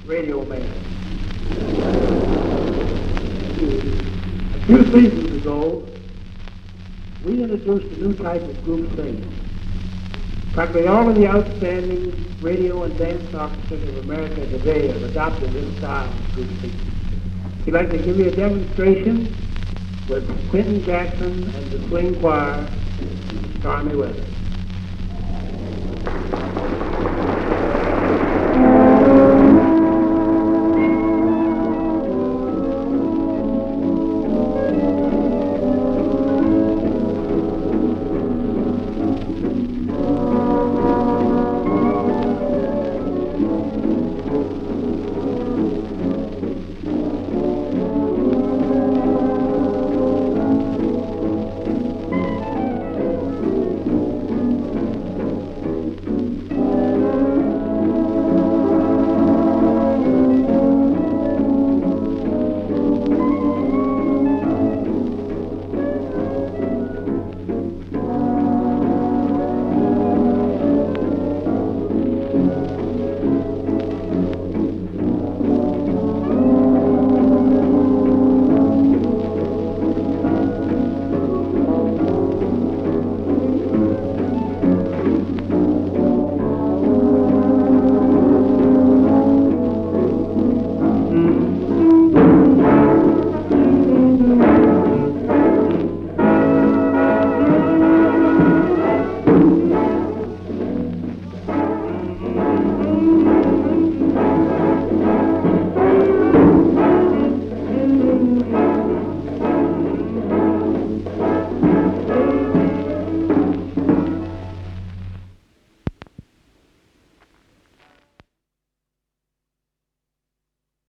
radio man. A few seasons ago, we introduced a new type of group singing. Practically all of the outstanding radio and dance orchestras of America today have adopted this style of group singing. We'd like to give you a demonstration with Quentin Jackson and the Swing Choir, Stormy Weather.